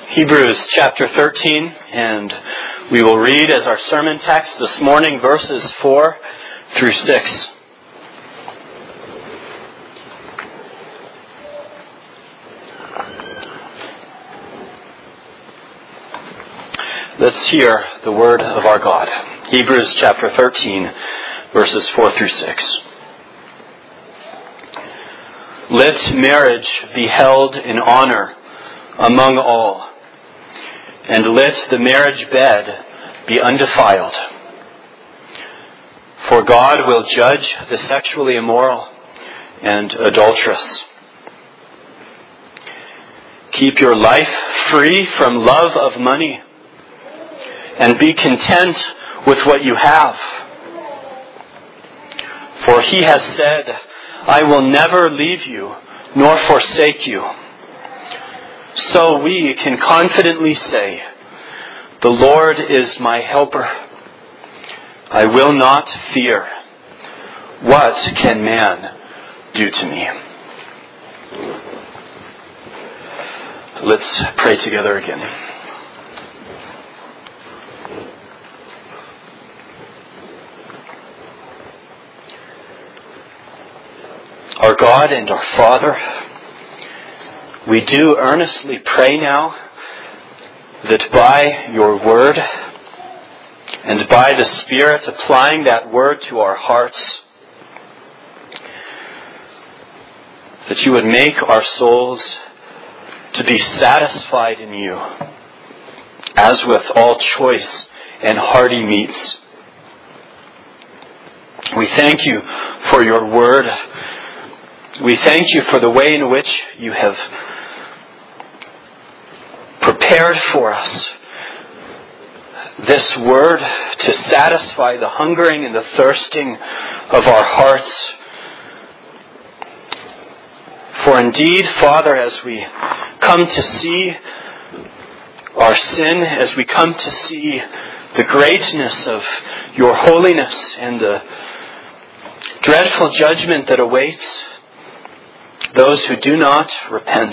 Hebrews chapter 13, and we will read as our sermon text this morning verses 4 through 6. Let's hear the word of our God. Hebrews chapter 13, verses 4 through 6. Let marriage be held in honor among all, and let the marriage bed be undefiled. For God will judge the sexually immoral and adulterous. Keep your life free from love of money, and be content with what you have. For he has said, I will never leave you nor forsake you. So we can confidently say, the Lord is my helper. I will not fear. What can man do to me? Let's pray together again. Our God and our Father, we do earnestly pray now that by your word and by the Spirit applying that word to our hearts, that you would make our souls to be satisfied in you, as with all choice and hearty meats. We thank you for your word. We thank you for the way in which you have prepared for us this word to satisfy the hungering and the thirsting of our hearts. For indeed, Father, as we come to see our sin, as we come to see the greatness of your holiness and the dreadful judgment that awaits those who do not repent,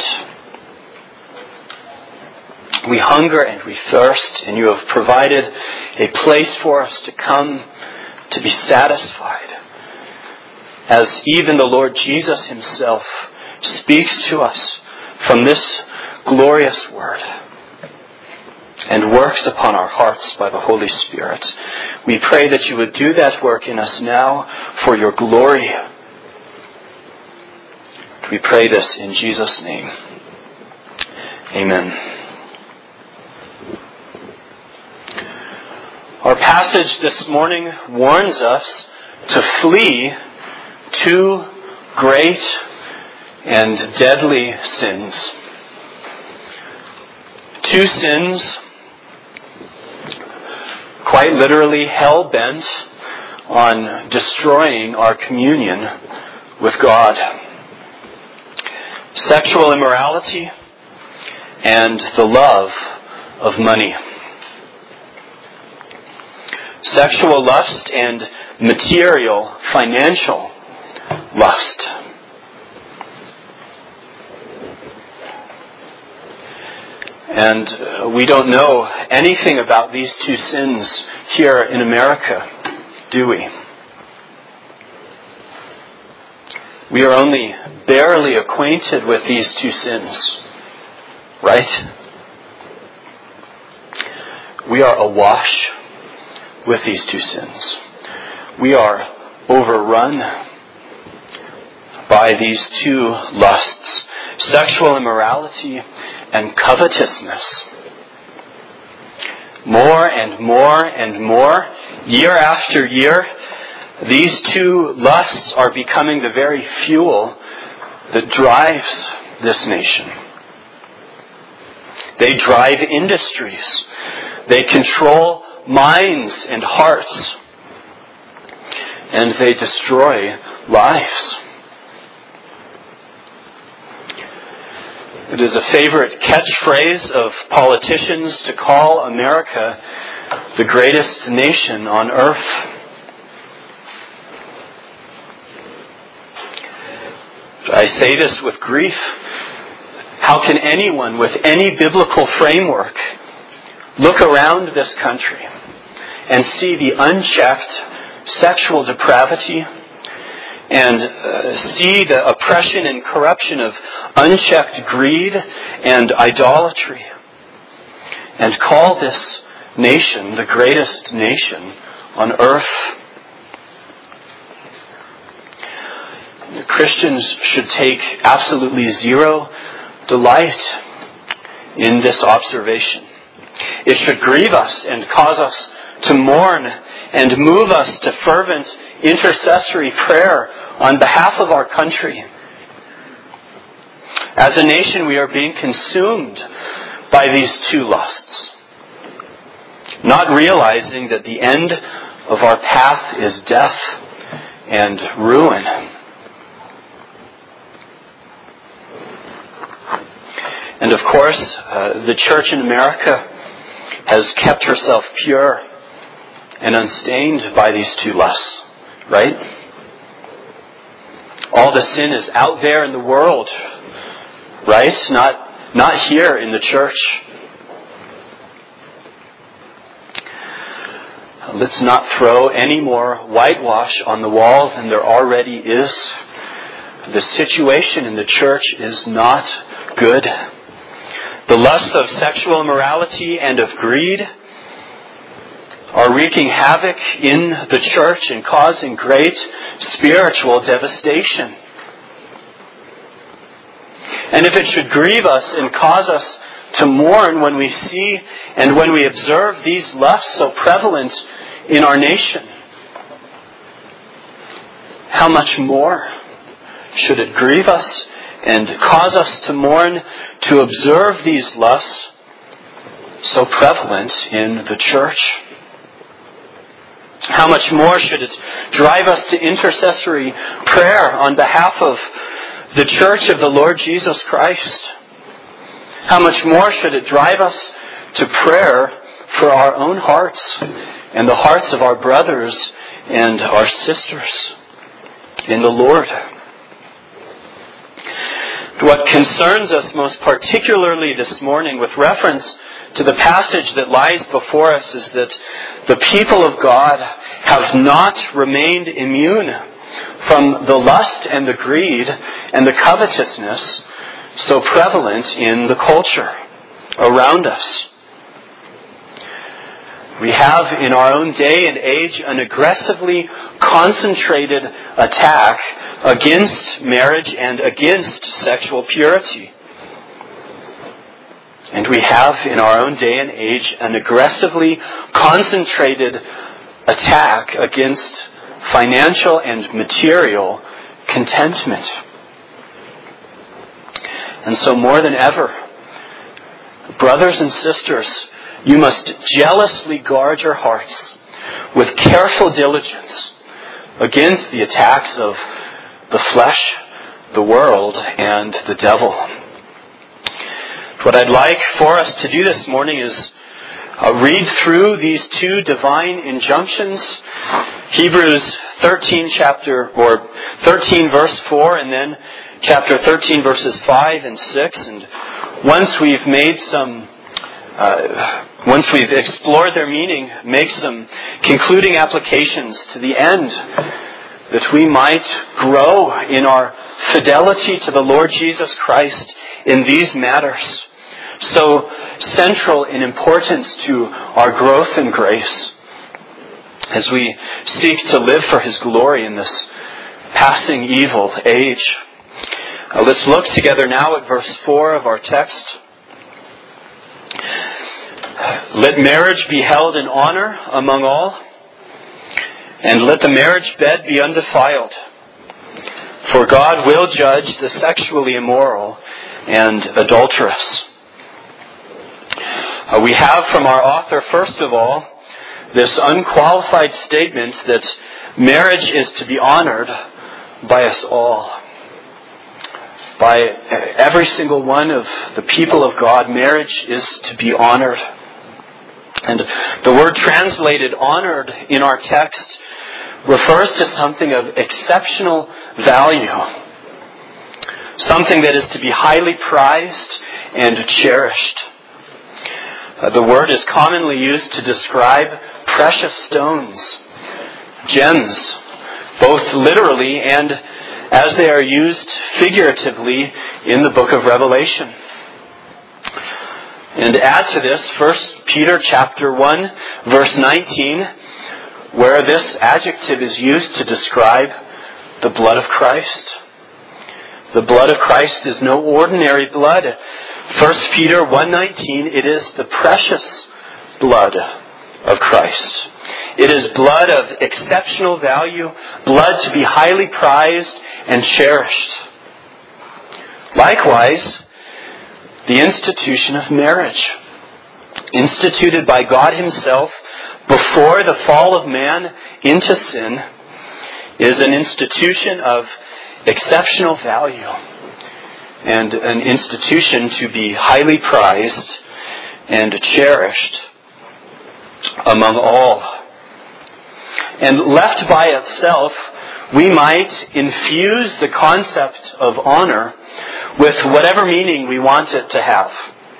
we hunger and we thirst, and you have provided a place for us to come to be satisfied, as even the Lord Jesus himself speaks to us from this glorious word and works upon our hearts by the Holy Spirit. We pray that you would do that work in us now for your glory. We pray this in Jesus' name. Amen. Our passage this morning warns us to flee two great and deadly sins. Two sins quite literally hell-bent on destroying our communion with God. Sexual immorality and the love of money. Sexual lust and material, financial lust. And we don't know anything about these two sins here in America, do we? We are only barely acquainted with these two sins, right? We are awash with these two sins. We are overrun by these two lusts, sexual immorality and covetousness. More and more and more, year after year, these two lusts are becoming the very fuel that drives this nation. They drive industries. They control minds and hearts. And they destroy lives. It is a favorite catchphrase of politicians to call America the greatest nation on earth. I say this with grief. How can anyone with any biblical framework look around this country and see the unchecked sexual depravity and see the oppression and corruption of unchecked greed and idolatry and call this nation the greatest nation on earth? Christians should take absolutely zero delight in this observation. It should grieve us and cause us to mourn and move us to fervent intercessory prayer on behalf of our country. As a nation, we are being consumed by these two lusts, not realizing that the end of our path is death and ruin. And of course, the church in America has kept herself pure and unstained by these two lusts, right? All the sin is out there in the world, right? Not here in the church. Let's not throw any more whitewash on the wall than there already is. The situation in the church is not good. The lusts of sexual immorality and of greed are wreaking havoc in the church and causing great spiritual devastation. And if it should grieve us and cause us to mourn when we see and when we observe these lusts so prevalent in our nation, how much more should it grieve us and cause us to mourn to observe these lusts so prevalent in the church? How much more should it drive us to intercessory prayer on behalf of the church of the Lord Jesus Christ? How much more should it drive us to prayer for our own hearts and the hearts of our brothers and our sisters in the Lord? What concerns us most particularly this morning with reference to the passage that lies before us is that the people of God have not remained immune from the lust and the greed and the covetousness so prevalent in the culture around us. We have in our own day and age an aggressively concentrated attack against marriage and against sexual purity. And we have in our own day and age an aggressively concentrated attack against financial and material contentment. And so more than ever, brothers and sisters, you must jealously guard your hearts with careful diligence against the attacks of the flesh, the world, and the devil. What I'd like for us to do this morning is read through these two divine injunctions, Hebrews 13 verse 4, and then chapter 13 verses 5 and 6. And once we've explored their meaning, make some concluding applications to the end, that we might grow in our fidelity to the Lord Jesus Christ in these matters, so central in importance to our growth in grace, as we seek to live for His glory in this passing evil age. Let's look together now at verse 4 of our text. Let marriage be held in honor among all, and let the marriage bed be undefiled. For God will judge the sexually immoral and adulterous. We have from our author, first of all, this unqualified statement that marriage is to be honored by us all. By every single one of the people of God, marriage is to be honored. And the word translated honored in our text refers to something of exceptional value. something that is to be highly prized and cherished. The word is commonly used to describe precious stones, gems, both literally and as they are used figuratively in the book of Revelation. And add to this 1 Peter chapter 1, verse 19, where this adjective is used to describe the blood of Christ. The blood of Christ is no ordinary blood. 1 Peter 1:19, it is the precious blood of Christ. It is blood of exceptional value, blood to be highly prized and cherished. Likewise, the institution of marriage, instituted by God Himself before the fall of man into sin, is an institution of exceptional value and an institution to be highly prized and cherished among all. And left by itself, we might infuse the concept of honor with whatever meaning we want it to have.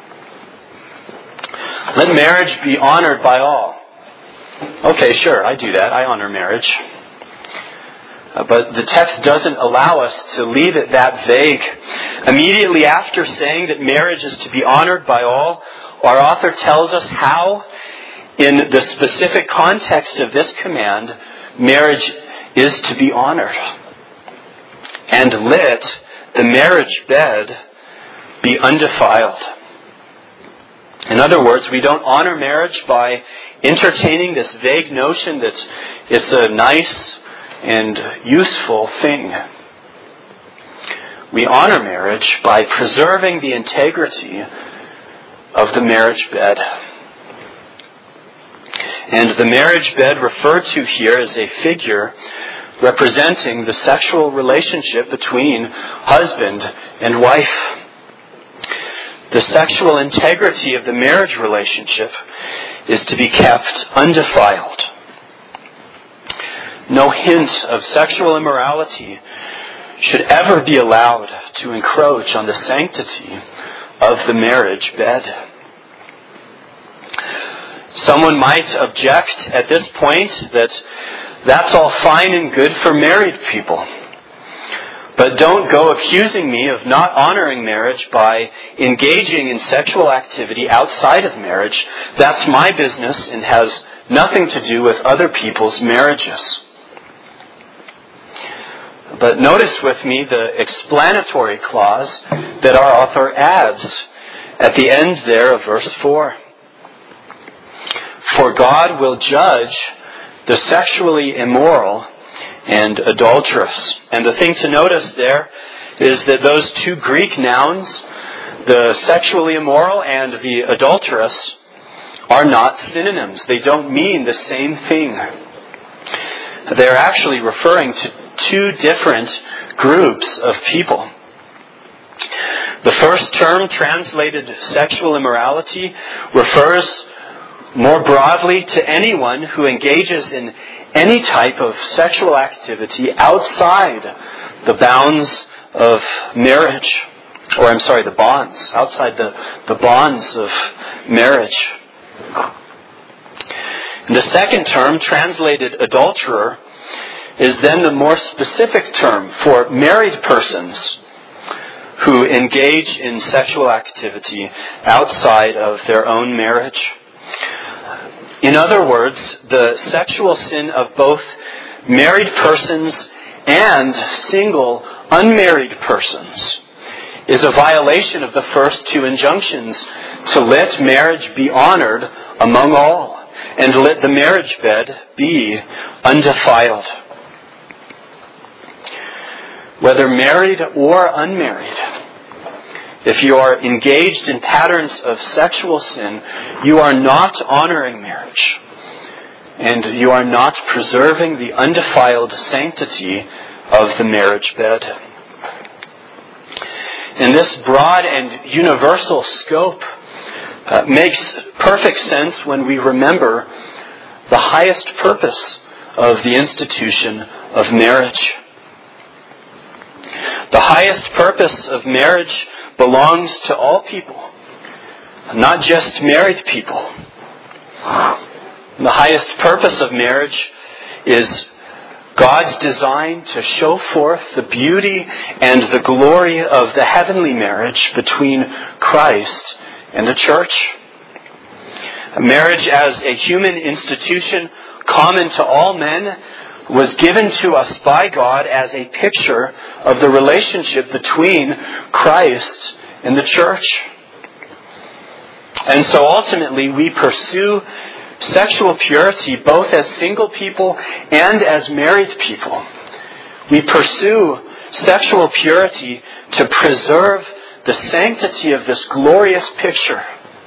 Let marriage be honored by all. Okay, sure, I do that. I honor marriage. But the text doesn't allow us to leave it that vague. Immediately after saying that marriage is to be honored by all, our author tells us how, in the specific context of this command, marriage is to be honored. And let the marriage bed be undefiled. In other words, we don't honor marriage by entertaining this vague notion that it's a nice and useful thing. We honor marriage by preserving the integrity of the marriage bed. And the marriage bed referred to here is a figure representing the sexual relationship between husband and wife. The sexual integrity of the marriage relationship is to be kept undefiled. No hint of sexual immorality should ever be allowed to encroach on the sanctity of the marriage bed. Someone might object at this point that that's all fine and good for married people. But don't go accusing me of not honoring marriage by engaging in sexual activity outside of marriage. That's my business and has nothing to do with other people's marriages. But notice with me the explanatory clause that our author adds at the end there of verse 4. For God will judge the sexually immoral and adulterous. And the thing to notice there is that those two Greek nouns, the sexually immoral and the adulterous, are not synonyms. They don't mean the same thing. They're actually referring to two different groups of people. The first term, translated sexual immorality, refers more broadly to anyone who engages in any type of sexual activity outside the bounds of marriage. The bonds. Outside the bonds of marriage. And the second term, translated adulterer, is then the more specific term for married persons who engage in sexual activity outside of their own marriage. In other words, the sexual sin of both married persons and single, unmarried persons is a violation of the first two injunctions to let marriage be honored among all and let the marriage bed be undefiled. Whether married or unmarried, if you are engaged in patterns of sexual sin, you are not honoring marriage. And you are not preserving the undefiled sanctity of the marriage bed. And this broad and universal scope makes perfect sense when we remember the highest purpose of the institution of marriage. The highest purpose of marriage belongs to all people, not just married people. The highest purpose of marriage is God's design to show forth the beauty and the glory of the heavenly marriage between Christ and the church. Marriage as a human institution common to all men was given to us by God as a picture of the relationship between Christ and the church. And so ultimately we pursue sexual purity both as single people and as married people. We pursue sexual purity to preserve the sanctity of this glorious picture,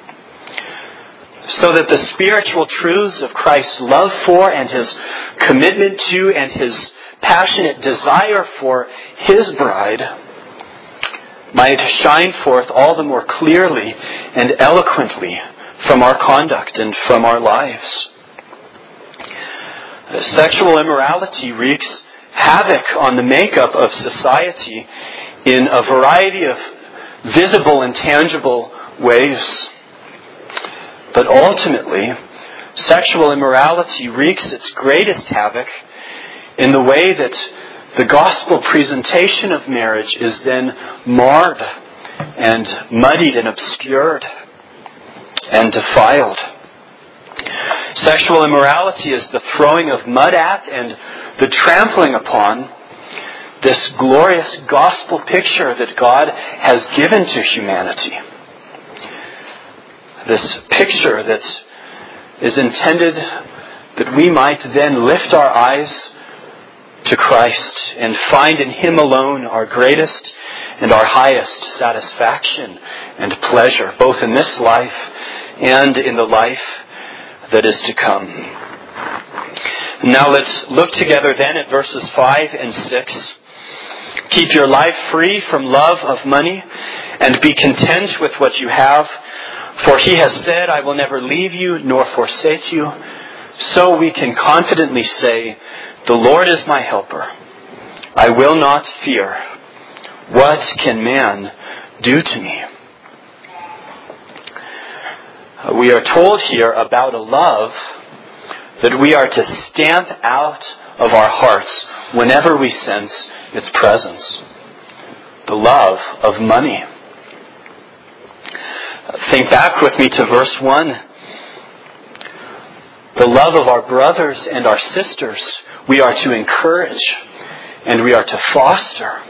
so that the spiritual truths of Christ's love for and His commitment to and His passionate desire for His bride might shine forth all the more clearly and eloquently from our conduct and from our lives. Sexual immorality wreaks havoc on the makeup of society in a variety of visible and tangible ways. But ultimately, sexual immorality wreaks its greatest havoc in the way that the gospel presentation of marriage is then marred and muddied and obscured and defiled. Sexual immorality is the throwing of mud at and the trampling upon this glorious gospel picture that God has given to humanity. This picture that is intended that we might then lift our eyes to Christ and find in Him alone our greatest and our highest satisfaction and pleasure, both in this life and in the life that is to come. Now let's look together then at verses 5 and 6. Keep your life free from love of money and be content with what you have. For He has said, I will never leave you nor forsake you. So we can confidently say, the Lord is my helper. I will not fear. What can man do to me? We are told here about a love that we are to stamp out of our hearts whenever we sense its presence. The love of money. Think back with me to verse 1. The love of our brothers and our sisters we are to encourage and we are to foster.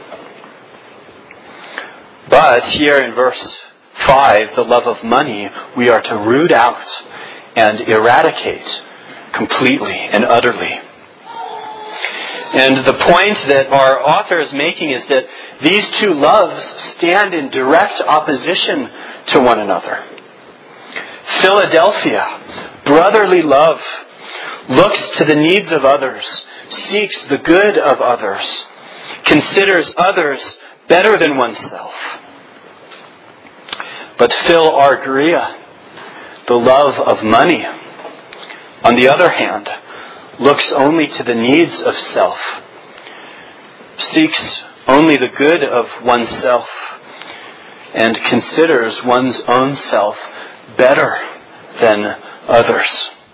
But here in verse 5, the love of money we are to root out and eradicate completely and utterly. And the point that our author is making is that these two loves stand in direct opposition to one another. Philadelphia, brotherly love, looks to the needs of others, seeks the good of others, considers others better than oneself. But Philargria, the love of money, on the other hand, looks only to the needs of self, seeks only the good of oneself, and considers one's own self better than others.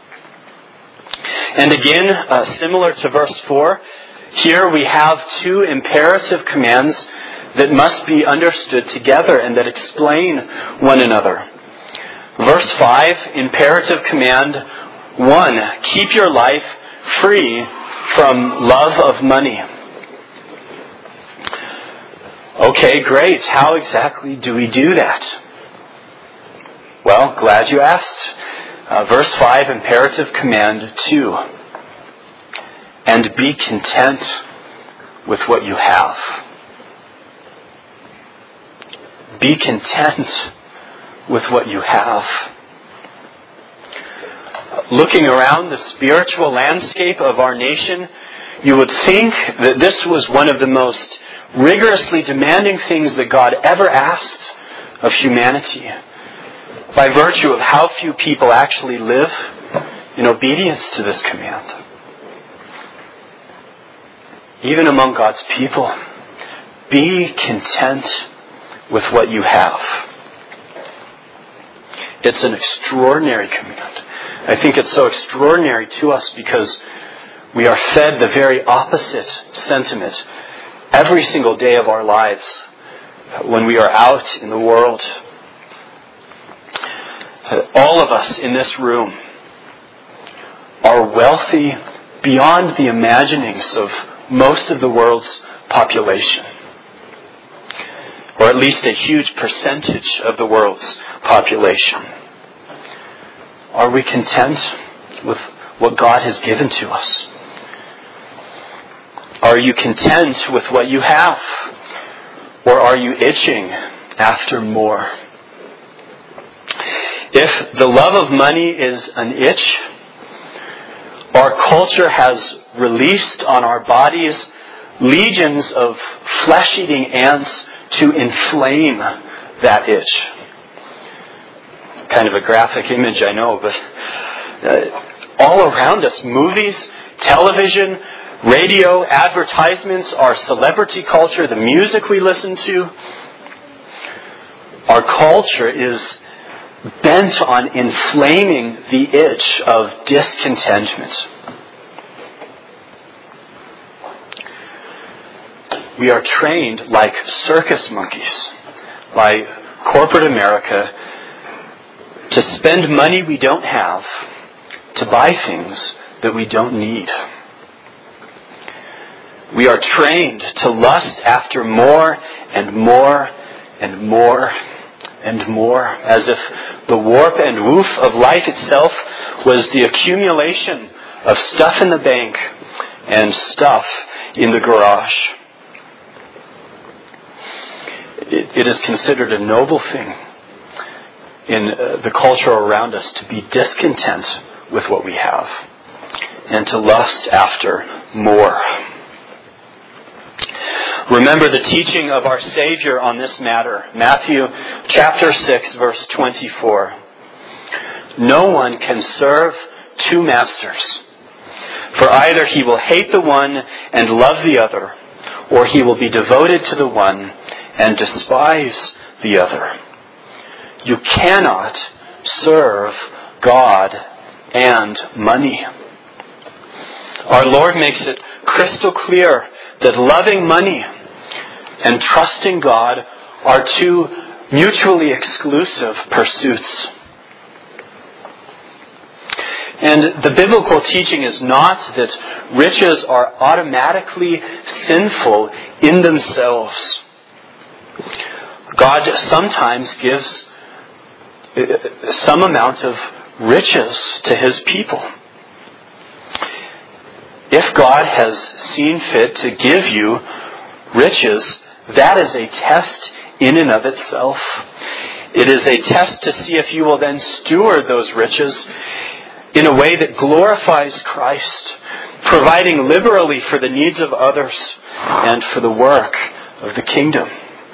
And again, similar to verse 4, here we have two imperative commands that must be understood together and that explain one another. Verse 5, imperative command 1, keep your life free from love of money. Okay, great. How exactly do we do that? Well, glad you asked. Verse 5, imperative command 2. And be content with what you have. Be content with what you have. Looking around the spiritual landscape of our nation, you would think that this was one of the most rigorously demanding things that God ever asked of humanity, by virtue of how few people actually live in obedience to this command. Even among God's people, be content with what you have. It's an extraordinary command. I think it's so extraordinary to us because we are fed the very opposite sentiment every single day of our lives when we are out in the world. All of us in this room are wealthy beyond the imaginings of most of the world's population, or at least a huge percentage of the world's population. Are we content with what God has given to us? Are you content with what you have? Or are you itching after more? If the love of money is an itch, our culture has released on our bodies legions of flesh-eating ants to inflame that itch. Kind of a graphic image, I know, but all around us, movies, television, radio, advertisements, our celebrity culture, the music we listen to. Our culture is bent on inflaming the itch of discontentment. We are trained like circus monkeys by corporate America to spend money we don't have to buy things that we don't need. We are trained to lust after more and more and more and more, as if the warp and woof of life itself was the accumulation of stuff in the bank and stuff in the garage. It is considered a noble thing in the culture around us to be discontent with what we have and to lust after more. Remember the teaching of our Savior on this matter. Matthew chapter 6, verse 24. No one can serve two masters, for either he will hate the one and love the other, or he will be devoted to the one and despise the other. You cannot serve God and money. Our Lord makes it crystal clear that loving money and trusting God are two mutually exclusive pursuits. And the biblical teaching is not that riches are automatically sinful in themselves. God sometimes gives some amount of riches to His people. If God has seen fit to give you riches, that is a test in and of itself. It is a test to see if you will then steward those riches in a way that glorifies Christ, providing liberally for the needs of others and for the work of the kingdom.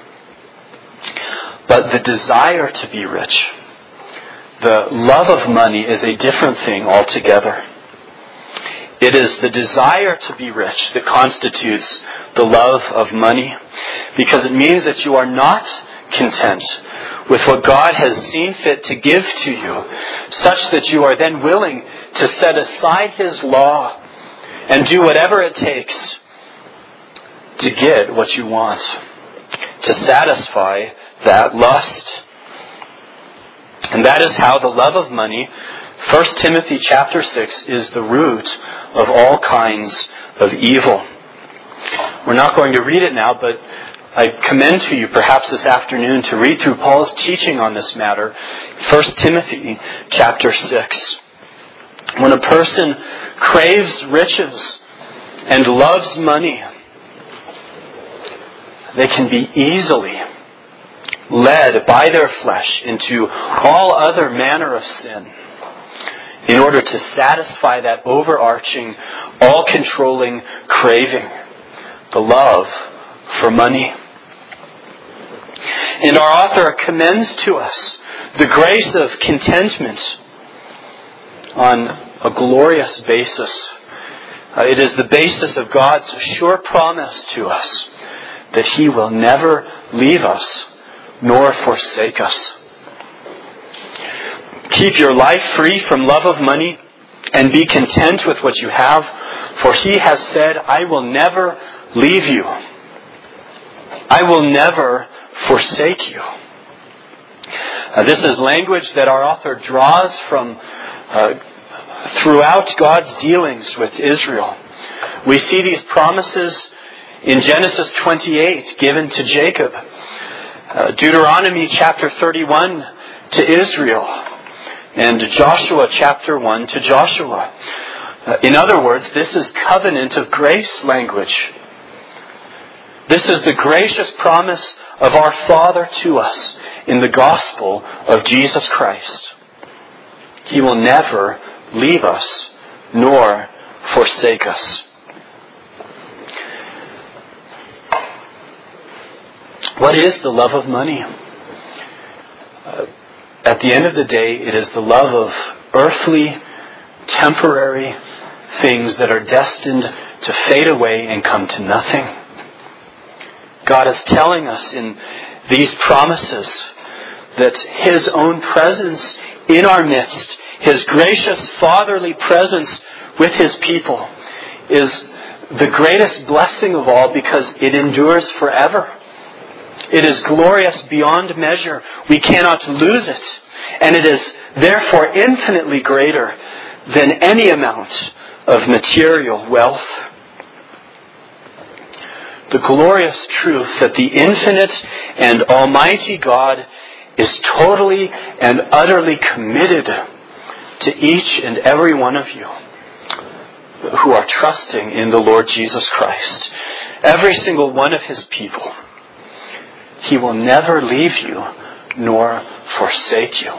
But the desire to be rich, the love of money, is a different thing altogether. It is the desire to be rich that constitutes the love of money, because it means that you are not content with what God has seen fit to give to you, such that you are then willing to set aside His law and do whatever it takes to get what you want, to satisfy that lust. And that is how the love of money, 1 Timothy chapter 6, is the root of all kinds of evil. We're not going to read it now, but I commend to you perhaps this afternoon to read through Paul's teaching on this matter, 1 Timothy chapter 6. When a person craves riches and loves money, they can be easily led by their flesh into all other manner of sin in order to satisfy that overarching, all-controlling craving, the love for money. And our author commends to us the grace of contentment on a glorious basis. It is the basis of God's sure promise to us that He will never leave us nor forsake us. Keep your life free from love of money and be content with what you have, for He has said, I will never leave you. I will never forsake you. This is language that our author draws from throughout God's dealings with Israel. We see these promises in Genesis 28 given to Jacob, Deuteronomy chapter 31 to Israel, and Joshua chapter 1 to Joshua. In other words, this is covenant of grace language. This is the gracious promise of our Father to us in the gospel of Jesus Christ. He will never leave us nor forsake us. What is the love of money? At the end of the day, it is the love of earthly, temporary things that are destined to fade away and come to nothing. God is telling us in these promises that His own presence in our midst, His gracious fatherly presence with His people, is the greatest blessing of all because it endures forever. It is glorious beyond measure. We cannot lose it. And it is therefore infinitely greater than any amount of material wealth. The glorious truth that the infinite and almighty God is totally and utterly committed to each and every one of you who are trusting in the Lord Jesus Christ. Every single one of His people. He will never leave you nor forsake you.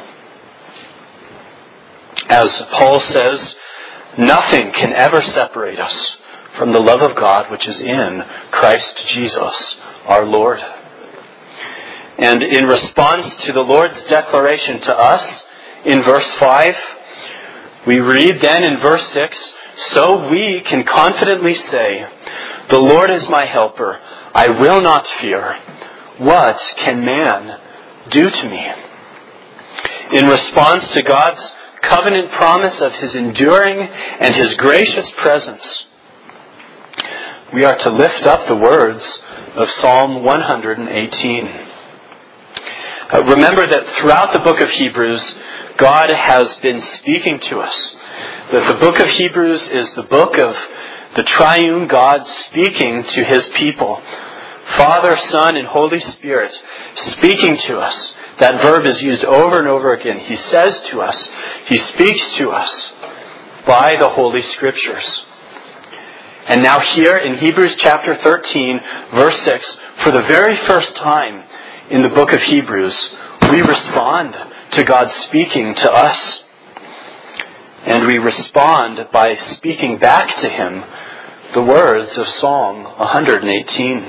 As Paul says, nothing can ever separate us from the love of God which is in Christ Jesus our Lord. And in response to the Lord's declaration to us in verse 5, we read then in verse 6, so we can confidently say, the Lord is my helper, I will not fear. What can man do to me? In response to God's covenant promise of His enduring and His gracious presence, we are to lift up the words of Psalm 118. Remember that throughout the book of Hebrews, God has been speaking to us. That the book of Hebrews is the book of the triune God speaking to His people. Father, Son, and Holy Spirit speaking to us. That verb is used over and over again. He says to us, He speaks to us by the Holy Scriptures. And now here in Hebrews chapter 13, verse 6, for the very first time in the book of Hebrews, we respond to God speaking to us. And we respond by speaking back to Him the words of Psalm 118.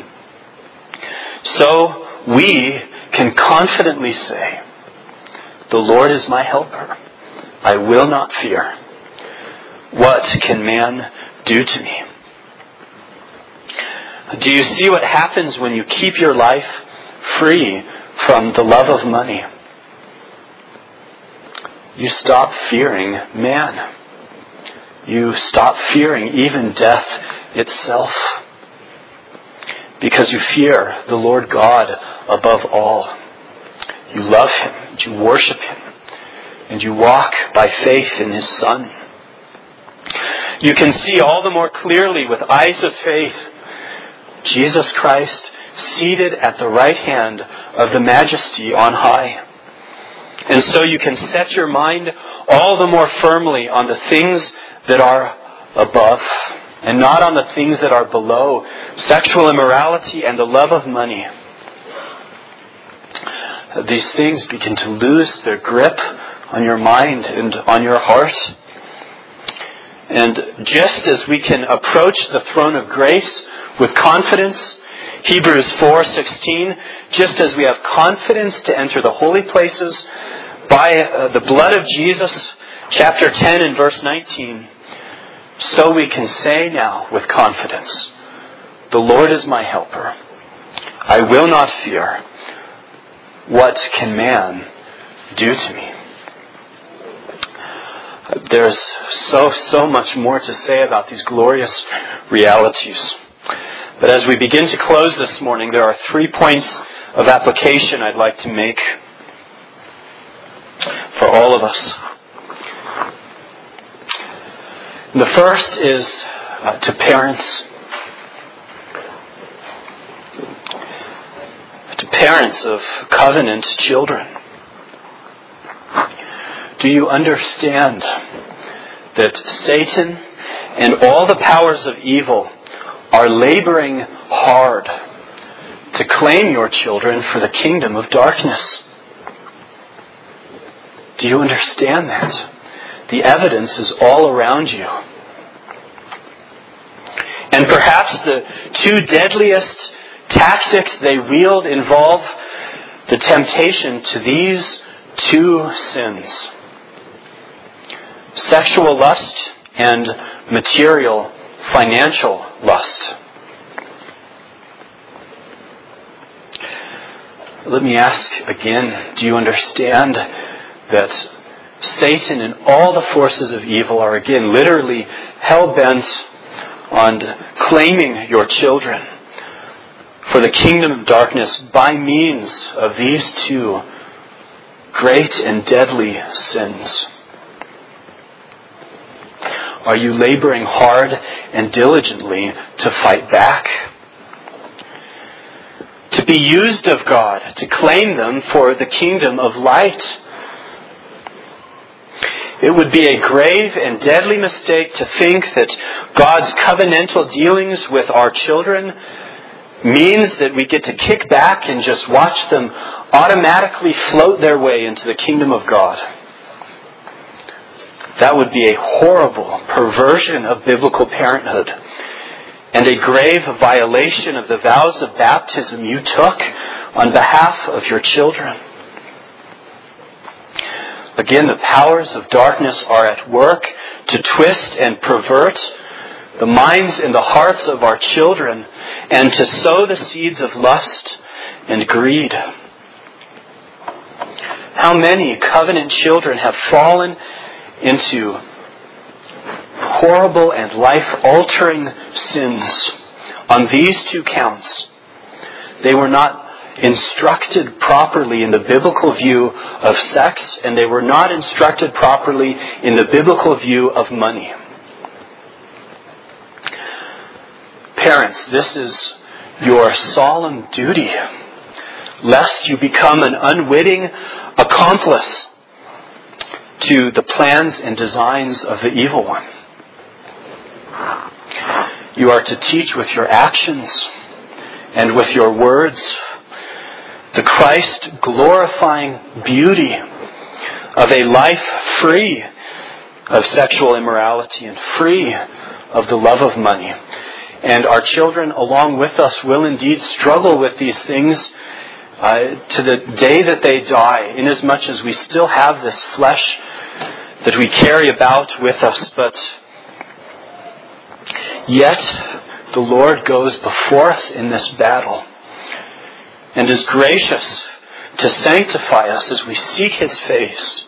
So we can confidently say, the Lord is my helper. I will not fear. What can man do to me? Do you see what happens when you keep your life free from the love of money? You stop fearing man. You stop fearing even death itself. Because you fear the Lord God above all. You love Him, and you worship Him, and you walk by faith in His Son. You can see all the more clearly with eyes of faith Jesus Christ seated at the right hand of the Majesty on high. And so you can set your mind all the more firmly on the things that are above and not on the things that are below, sexual immorality and the love of money. These things begin to lose their grip on your mind and on your heart. And just as we can approach the throne of grace with confidence, Hebrews 4:16, just as we have confidence to enter the holy places by the blood of Jesus, chapter 10 and verse 19, so we can say now with confidence, the Lord is my helper. I will not fear. What can man do to me? There's so much more to say about these glorious realities. But as we begin to close this morning, there are 3 points of application I'd like to make for all of us. And the first is to parents. To parents of covenant children. Do you understand that Satan and all the powers of evil are laboring hard to claim your children for the kingdom of darkness? Do you understand that? The evidence is all around you. And perhaps the 2 deadliest tactics they wield involve the temptation to these 2 sins: sexual lust and material, financial lust. Let me ask again, do you understand that Satan and all the forces of evil are again literally hell-bent on claiming your children for the kingdom of darkness by means of these 2 great and deadly sins? Are you laboring hard and diligently to fight back? To be used of God, to claim them for the kingdom of light? It would be a grave and deadly mistake to think that God's covenantal dealings with our children means that we get to kick back and just watch them automatically float their way into the kingdom of God. That would be a horrible perversion of biblical parenthood and a grave violation of the vows of baptism you took on behalf of your children. Again, the powers of darkness are at work to twist and pervert the minds and the hearts of our children and to sow the seeds of lust and greed. How many covenant children have fallen into horrible and life-altering sins on these 2 counts? They were not instructed properly in the biblical view of sex, and they were not instructed properly in the biblical view of money. Parents, this is your solemn duty, lest you become an unwitting accomplice to the plans and designs of the evil one. You are to teach with your actions and with your words the Christ-glorifying beauty of a life free of sexual immorality and free of the love of money. And our children, along with us, will indeed struggle with these things to the day that they die, inasmuch as we still have this flesh that we carry about with us. But yet, the Lord goes before us in this battle and is gracious to sanctify us as we seek His face.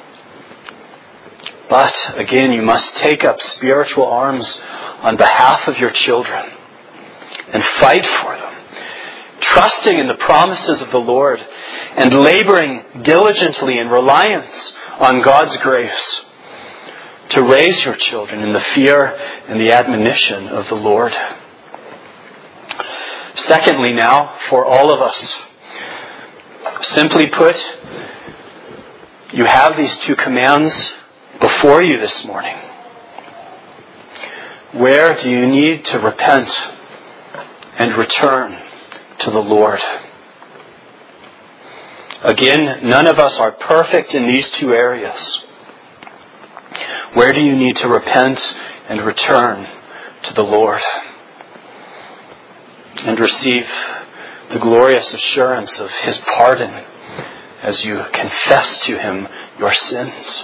But, again, you must take up spiritual arms on behalf of your children and fight for them, trusting in the promises of the Lord and laboring diligently in reliance on God's grace to raise your children in the fear and the admonition of the Lord. Secondly now, for all of us, simply put, you have these 2 commands before you this morning. Where do you need to repent and return to the Lord? Again, none of us are perfect in these 2 areas. Where do you need to repent and return to the Lord and receive the glorious assurance of His pardon as you confess to Him your sins?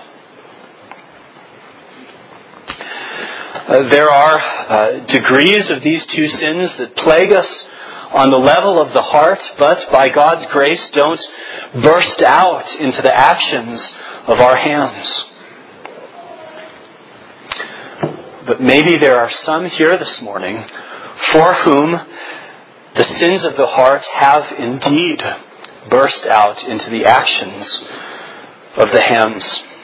There are degrees of these 2 sins that plague us on the level of the heart, but by God's grace don't burst out into the actions of our hands. But maybe there are some here this morning for whom the sins of the heart have indeed burst out into the actions of the hands.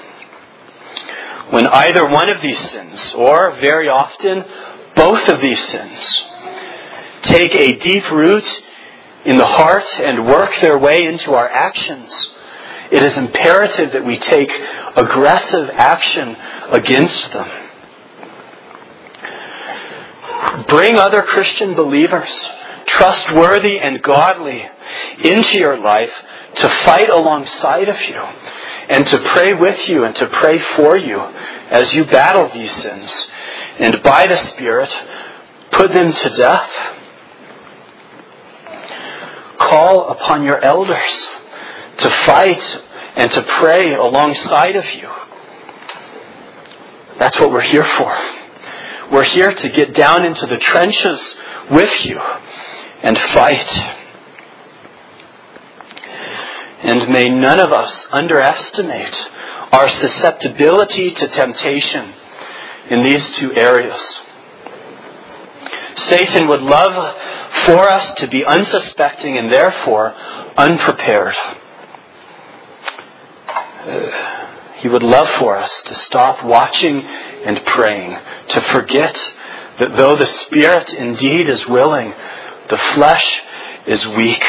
When either one of these sins, or very often both of these sins, take a deep root in the heart and work their way into our actions, it is imperative that we take aggressive action against them. Bring other Christian believers, trustworthy and godly, into your life to fight alongside of you and to pray with you and to pray for you as you battle these sins. And by the Spirit, put them to death. Call upon your elders to fight and to pray alongside of you. That's what we're here for. We're here to get down into the trenches with you and fight. And may none of us underestimate our susceptibility to temptation in these two areas. Satan would love for us to be unsuspecting and therefore unprepared. He would love for us to stop watching and praying, to forget that though the Spirit indeed is willing, the flesh is weak.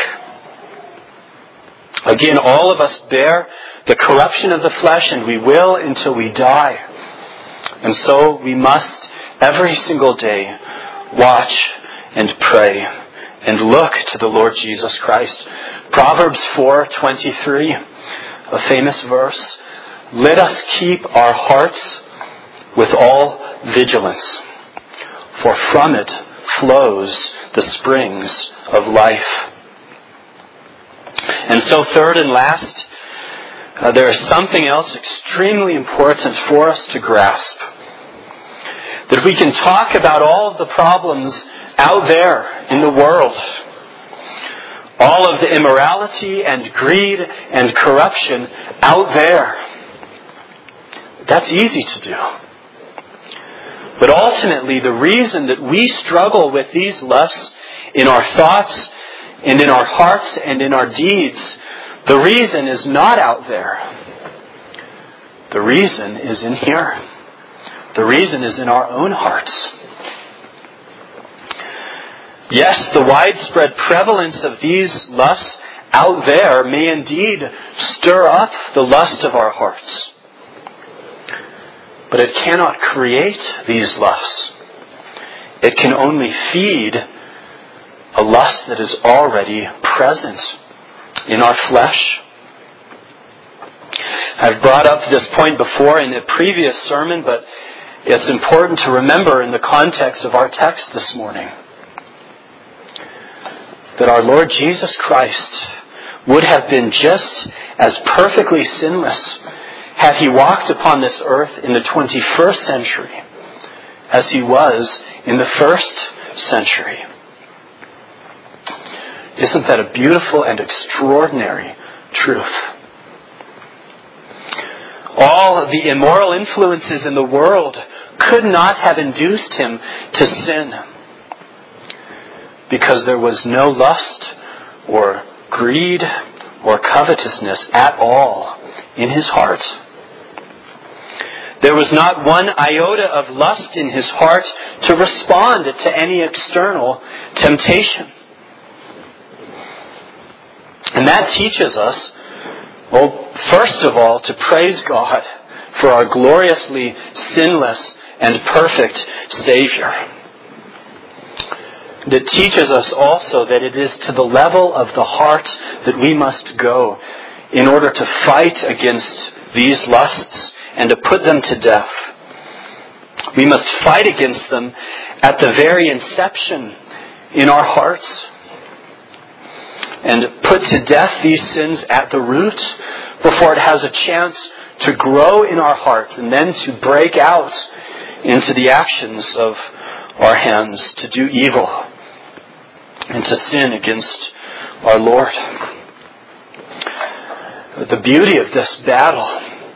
Again, all of us bear the corruption of the flesh, and we will until we die. And so we must every single day watch and pray and look to the Lord Jesus Christ. Proverbs 4:23, a famous verse. Let us keep our hearts with all vigilance, for from it flows the springs of life. And so third and last, there is something else extremely important for us to grasp. That we can talk about all of the problems out there in the world. All of the immorality and greed and corruption out there. That's easy to do. But ultimately, the reason that we struggle with these lusts in our thoughts and in our hearts and in our deeds, the reason is not out there. The reason is in here. The reason is in our own hearts. Yes, the widespread prevalence of these lusts out there may indeed stir up the lust of our hearts. But it cannot create these lusts. It can only feed a lust that is already present in our flesh. I've brought up this point before in a previous sermon, but it's important to remember in the context of our text this morning that our Lord Jesus Christ would have been just as perfectly sinless had He walked upon this earth in the 21st century as He was in the first century. Isn't that a beautiful and extraordinary truth? All the immoral influences in the world could not have induced Him to sin because there was no lust or greed or covetousness at all in His heart. There was not one iota of lust in His heart to respond to any external temptation. And that teaches us, well, first of all, to praise God for our gloriously sinless and perfect Savior. It teaches us also that it is to the level of the heart that we must go in order to fight against these lusts and to put them to death. We must fight against them at the very inception in our hearts and put to death these sins at the root before it has a chance to grow in our hearts and then to break out into the actions of our hands to do evil. and to sin against our Lord. The beauty of this battle,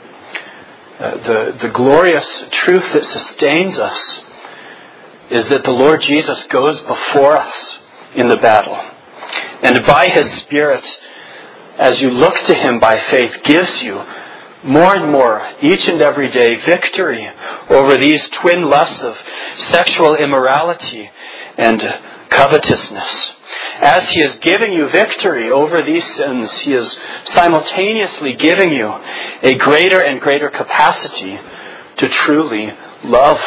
the glorious truth that sustains us, is that the Lord Jesus goes before us in the battle. And by His Spirit, as you look to Him by faith, gives you more and more, each and every day, victory over these twin lusts of sexual immorality and covetousness. As He is giving you victory over these sins, He is simultaneously giving you a greater and greater capacity to truly love.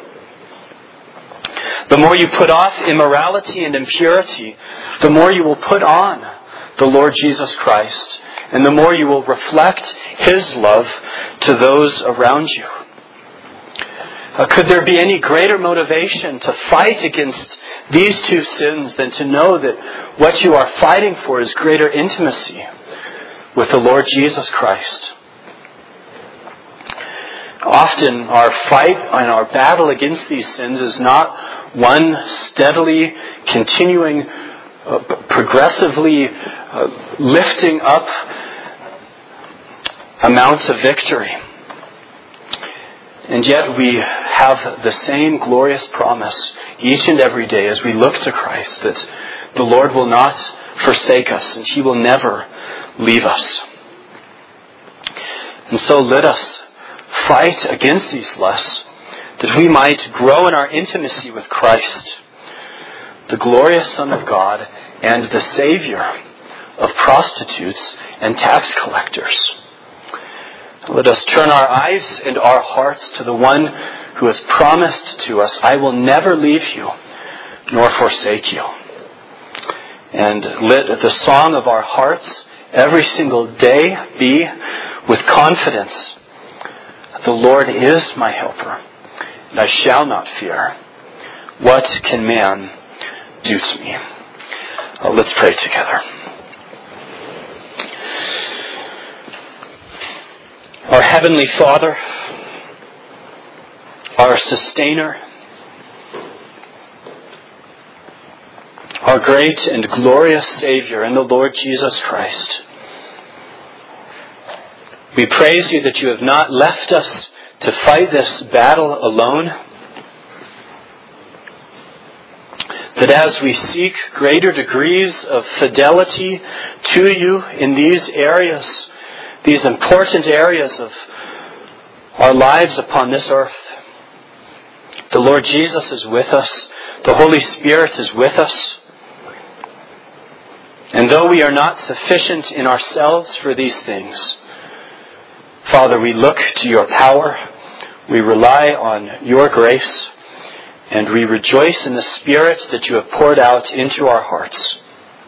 The more you put off immorality and impurity, the more you will put on the Lord Jesus Christ, and the more you will reflect His love to those around you. Could there be any greater motivation to fight against these two sins than to know that what you are fighting for is greater intimacy with the Lord Jesus Christ? Often our fight and our battle against these sins is not one steadily continuing, progressively lifting up amount of victory. And yet we have the same glorious promise each and every day as we look to Christ, that the Lord will not forsake us and He will never leave us. And so let us fight against these lusts, that we might grow in our intimacy with Christ, the glorious Son of God and the Savior of prostitutes and tax collectors. Let us turn our eyes and our hearts to the one who has promised to us, I will never leave you nor forsake you. And let the song of our hearts every single day be with confidence. The Lord is my helper, and I shall not fear. What can man do to me? Let's pray together. Our Heavenly Father, our Sustainer, our great and glorious Savior in the Lord Jesus Christ, we praise You that You have not left us to fight this battle alone, that as we seek greater degrees of fidelity to You in these areas, these important areas of our lives upon this earth, the Lord Jesus is with us. The Holy Spirit is with us. And though we are not sufficient in ourselves for these things, Father, we look to Your power, we rely on Your grace, and we rejoice in the Spirit that You have poured out into our hearts.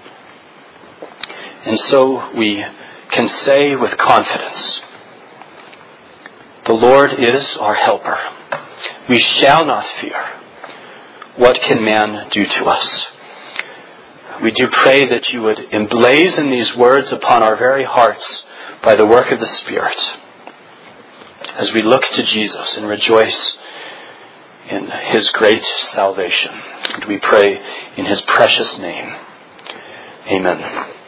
And so we can say with confidence, the Lord is our helper. We shall not fear. What can man do to us? We do pray that You would emblazon these words upon our very hearts by the work of the Spirit, as we look to Jesus and rejoice in His great salvation. And we pray in His precious name. Amen.